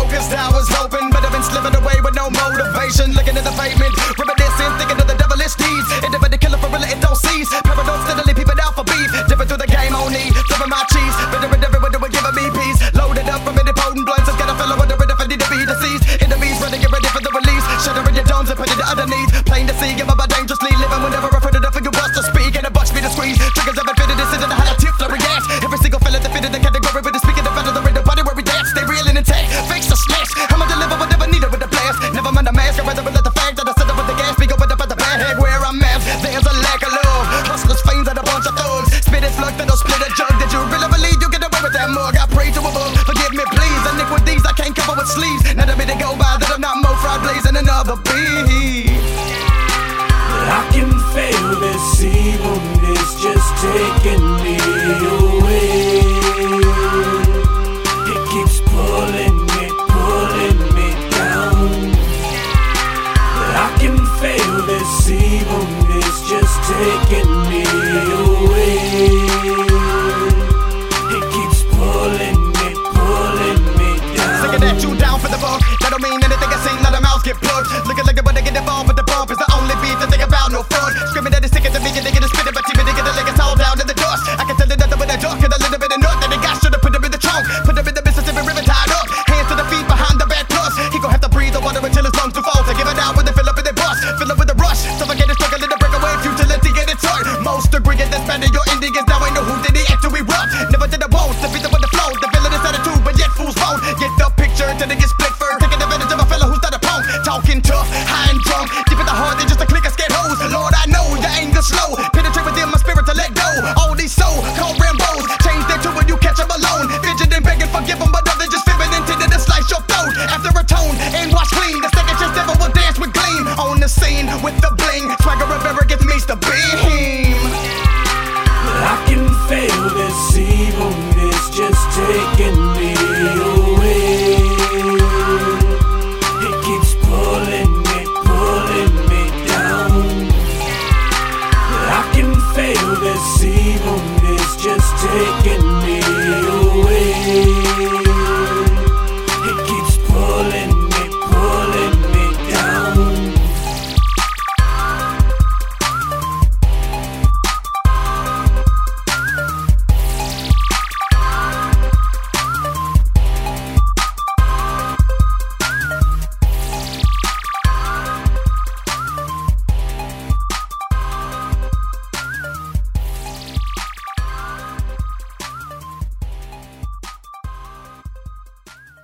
focused, I was hoping, but I've been slipping away with no motivation. Looking at the pavement, reminiscing, thinking of the devilish deeds. Independent killer for real, it don't cease. Paradox steadily peeping out for beef. Dipping through the game on knee, flipping my cheese. Bitter and different, doing giving me peace. Loaded up from any potent blunts, I've got a fellow with the rhythm, I need to be deceased. Enemies ready, get ready for the release. Shuttering your domes and put it underneath. Plain to see, give up dangerously. Living whenever I put it up for you bust to speak. And a bunch me to squeeze. Triggers have been fitted, this isn't a high tip, flurry ass. Every single fella that fitted the category with the speaking the better, the rhythm, body where we dance. They real and intact, fakes the slash. I'ma deliver whatever needed with the blast. Never mind the mask, I'd rather let the fact that I set up with the gas. Speak up with the bad head where I'm at. There's a lack of love. Hustlers, fiends, and a bunch of thugs. Spit it, slug, that'll split a jug. Did you really believe you get away with that mug? I pray to a bug. Forgive me, please. Iniquities I can't cover with sleeves. Now the minute go by that I'm not more fried blazing another beat. I can feel this evil, it's just taking me away. It keeps pulling me down. I can feel this evil, it's just taking me away. It keeps pulling me down. Singing that you down for the buck.